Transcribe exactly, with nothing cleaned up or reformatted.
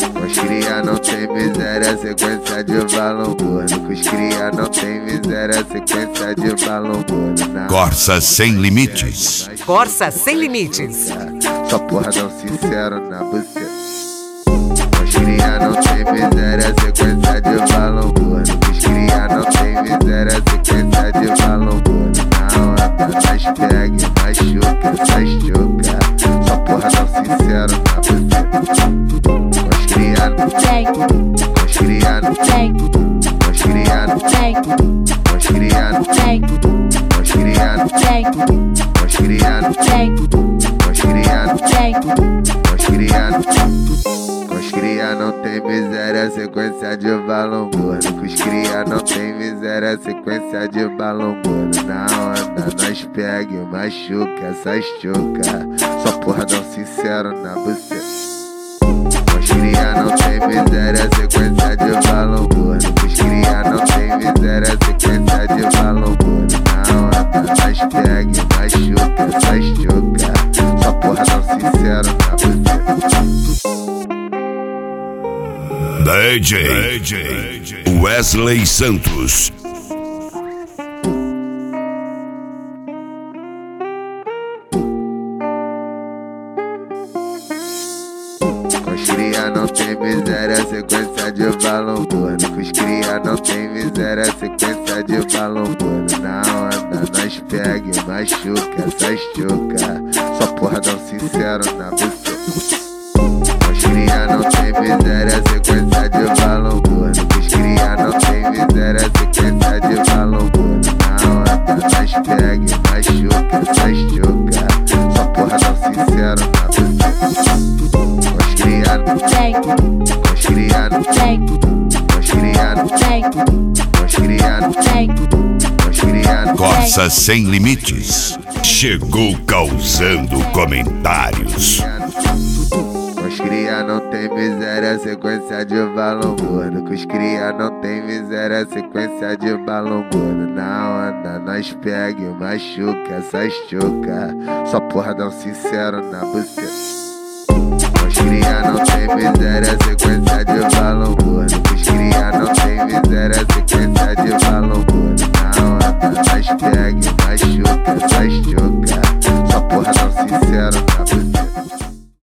Com os cria não tem miséria, sequência de balão gordo. Com os cria não tem miséria, sequência de balão gordo. Corsa Sem Limites. Corsa Sem Limites. Só porradão sincero na buceta. Com os cria não tem miséria, sequência de balão gordo. Com os cria não tem miséria, sequência de balão gordo. Na onda nós pega e machuca, nós choca. Só porradão sincero na buceta. Com os cria não tem, com os cria não tem, com os cria não tem, com os cria não tem, com os cria não tem, com os cria não tem, com os cria não tem, com os cria não tem. Com os cria não tem miséria, sequência de balão gordo. Com os cria não tem miséria, sequência de balão gordo. Na onda nós pega e machuca, essas choca. Só porradão sincero na buceta. Com os cria não tem miséria, sequência de balão gordo. Com os cria não tem miséria, sequência de balão gordo. Na onda nós pega e machuca, essas choca. Só porradão sincero na buceta. D J Wesley Santos. Com os cria não tem miséria, sequência de balão gordo. Com os cria não tem miséria, sequência de balão gordo. Na onda nós pega e machuca, essas choca. Só porradão sincero na buceta. Com os cria não tem miséria, sequência de balão gordo. Com os cria não tem miséria, sequência de balão gordo. Na onda nós pega e machuca, essas choca. Só porradão sincero na buceta. Com os cria não tem, com os cria não tem, com os cria não tem, com os cria não tem, com os cria não tem. Corsa Sem Limites. Chegou causando comentários. Com os cria não tem miséria, sequência de balão gordo. Com os cria não tem miséria, sequência de balão gordo. Na onda nós pega e machuca, essas choca. Só porradão sincero na buceta. Com os cria não tem miséria, sequência de balão gordo. Com os cria não tem miséria, sequência de balão gordo. Na onda nós pega e machuca, essas choca. Só porradão sincero na buceta.